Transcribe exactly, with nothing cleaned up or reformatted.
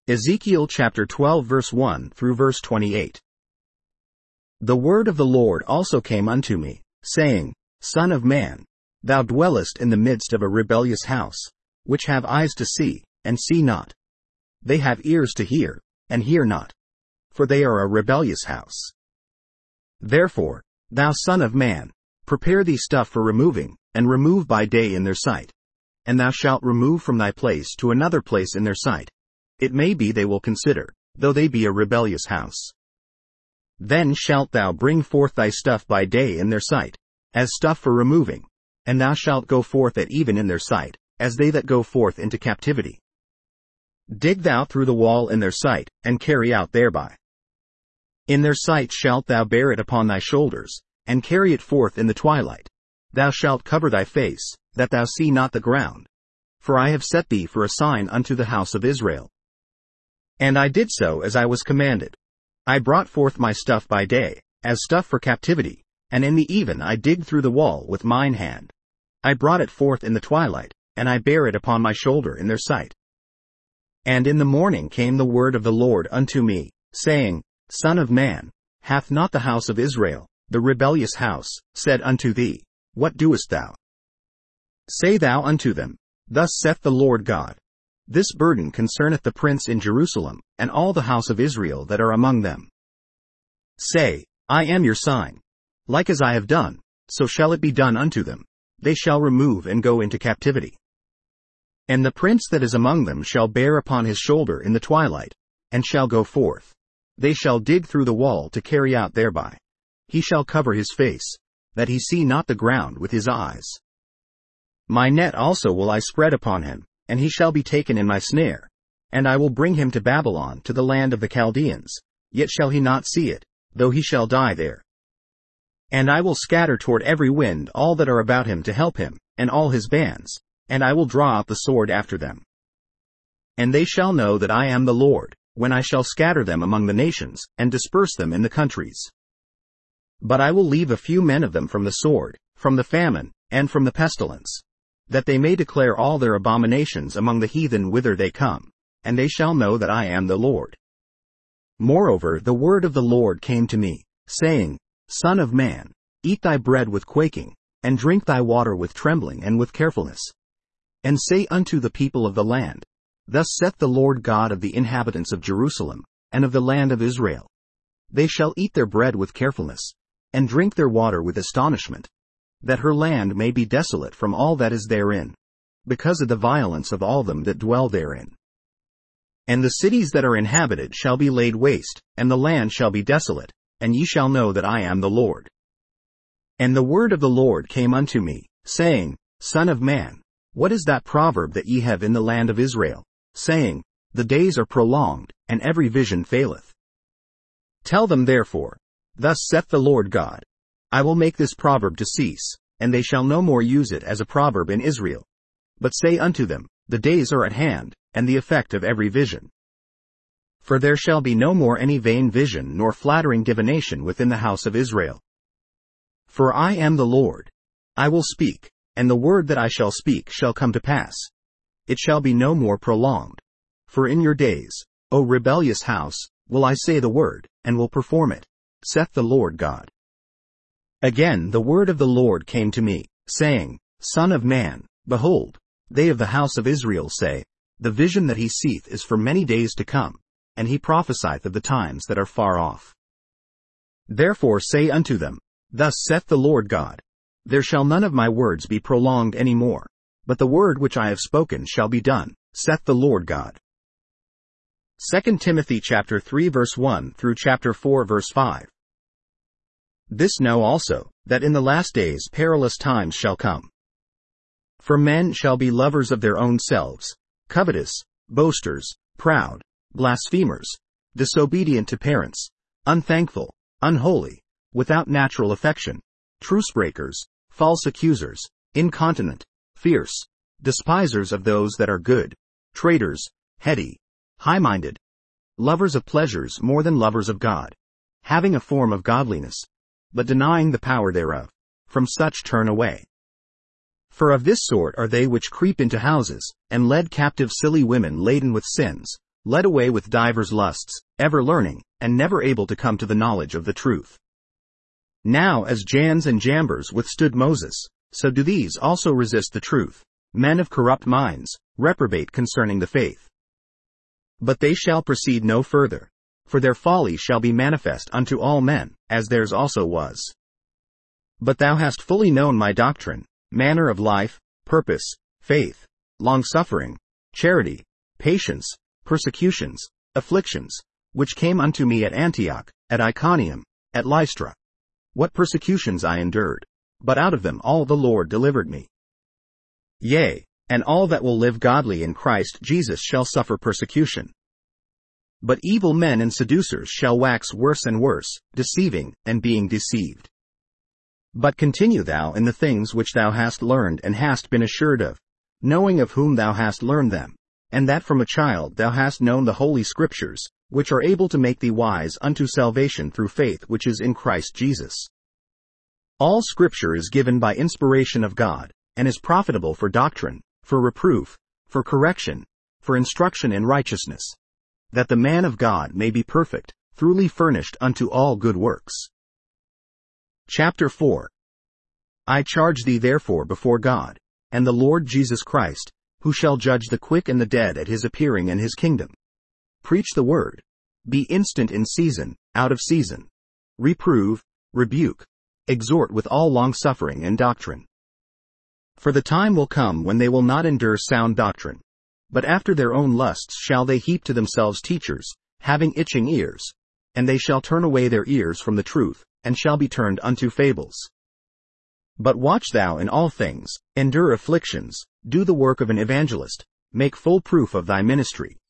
Ezekiel chapter twelve verse one through verse twenty-eight. The word of the Lord also came unto me, saying, Son of man, thou dwellest in the midst of a rebellious house, which have eyes to see, and see not. They have ears to hear, and hear not. For they are a rebellious house. Therefore, thou son of man, prepare thee stuff for removing, and remove by day in their sight. And thou shalt remove from thy place to another place in their sight. It may be they will consider, though they be a rebellious house. Then shalt thou bring forth thy stuff by day in their sight, as stuff for removing, and thou shalt go forth at even in their sight, as they that go forth into captivity. Dig thou through the wall in their sight, and carry out thereby. In their sight shalt thou bear it upon thy shoulders, and carry it forth in the twilight. Thou shalt cover thy face, that thou see not the ground. For I have set thee for a sign unto the house of Israel. And I did so as I was commanded. I brought forth my stuff by day, as stuff for captivity, and in the even I digged through the wall with mine hand. I brought it forth in the twilight, and I bare it upon my shoulder in their sight. And in the morning came the word of the Lord unto me, saying, Son of man, hath not the house of Israel, the rebellious house, said unto thee, What doest thou? Say thou unto them, Thus saith the Lord God, This burden concerneth the prince in Jerusalem, and all the house of Israel that are among them. Say, I am your sign. Like as I have done, so shall it be done unto them. They shall remove and go into captivity. And the prince that is among them shall bear upon his shoulder in the twilight, and shall go forth. They shall dig through the wall to carry out thereby. He shall cover his face, that he see not the ground with his eyes. My net also will I spread upon him, and he shall be taken in my snare. And I will bring him to Babylon, to the land of the Chaldeans, yet shall he not see it, though he shall die there. And I will scatter toward every wind all that are about him to help him, and all his bands, and I will draw out the sword after them. And they shall know that I am the Lord, when I shall scatter them among the nations, and disperse them in the countries. But I will leave a few men of them from the sword, from the famine, and from the pestilence, that they may declare all their abominations among the heathen whither they come, and they shall know that I am the Lord. Moreover, the word of the Lord came to me, saying, Son of man, eat thy bread with quaking, and drink thy water with trembling and with carefulness. And say unto the people of the land, Thus saith the Lord God of the inhabitants of Jerusalem, and of the land of Israel. They shall eat their bread with carefulness, and drink their water with astonishment, that her land may be desolate from all that is therein, because of the violence of all them that dwell therein. And the cities that are inhabited shall be laid waste, and the land shall be desolate, and ye shall know that I am the Lord. And the word of the Lord came unto me, saying, Son of man, what is that proverb that ye have in the land of Israel, saying, The days are prolonged, and every vision faileth? Tell them therefore, Thus saith the Lord God, I will make this proverb to cease, and they shall no more use it as a proverb in Israel. But say unto them, The days are at hand, and the effect of every vision. For there shall be no more any vain vision nor flattering divination within the house of Israel. For I am the Lord. I will speak, and the word that I shall speak shall come to pass. It shall be no more prolonged. For in your days, O rebellious house, will I say the word, and will perform it, saith the Lord God. Again the word of the Lord came to me, saying, Son of man, behold, they of the house of Israel say, The vision that he seeth is for many days to come, and he prophesieth of the times that are far off. Therefore say unto them, Thus saith the Lord God, There shall none of my words be prolonged any more, but the word which I have spoken shall be done, saith the Lord God. Second Timothy chapter three verse one through chapter four verse five. This know also, that in the last days perilous times shall come. For men shall be lovers of their own selves, covetous, boasters, proud, blasphemers, disobedient to parents, unthankful, unholy, without natural affection, truce-breakers, false accusers, incontinent, fierce, despisers of those that are good, traitors, heady, high-minded, lovers of pleasures more than lovers of God, having a form of godliness, but denying the power thereof. From such turn away. For of this sort are they which creep into houses, and lead captive silly women laden with sins, led away with divers lusts, ever learning, and never able to come to the knowledge of the truth. Now as Jannes and Jambres withstood Moses, so do these also resist the truth, men of corrupt minds, reprobate concerning the faith. But they shall proceed no further, for their folly shall be manifest unto all men, as theirs also was. But thou hast fully known my doctrine, manner of life, purpose, faith, long-suffering, charity, patience, persecutions, afflictions, which came unto me at Antioch, at Iconium, at Lystra. What persecutions I endured, but out of them all the Lord delivered me. Yea, and all that will live godly in Christ Jesus shall suffer persecution. But evil men and seducers shall wax worse and worse, deceiving, and being deceived. But continue thou in the things which thou hast learned and hast been assured of, knowing of whom thou hast learned them, and that from a child thou hast known the holy Scriptures, which are able to make thee wise unto salvation through faith which is in Christ Jesus. All Scripture is given by inspiration of God, and is profitable for doctrine, for reproof, for correction, for instruction in righteousness, that the man of God may be perfect, thoroughly furnished unto all good works. Chapter four. I charge thee therefore before God, and the Lord Jesus Christ, who shall judge the quick and the dead at his appearing in his kingdom. Preach the word. Be instant in season, out of season. Reprove, rebuke, exhort with all longsuffering and doctrine. For the time will come when they will not endure sound doctrine, but after their own lusts shall they heap to themselves teachers, having itching ears, and they shall turn away their ears from the truth, and shall be turned unto fables. But watch thou in all things, endure afflictions, do the work of an evangelist, make full proof of thy ministry,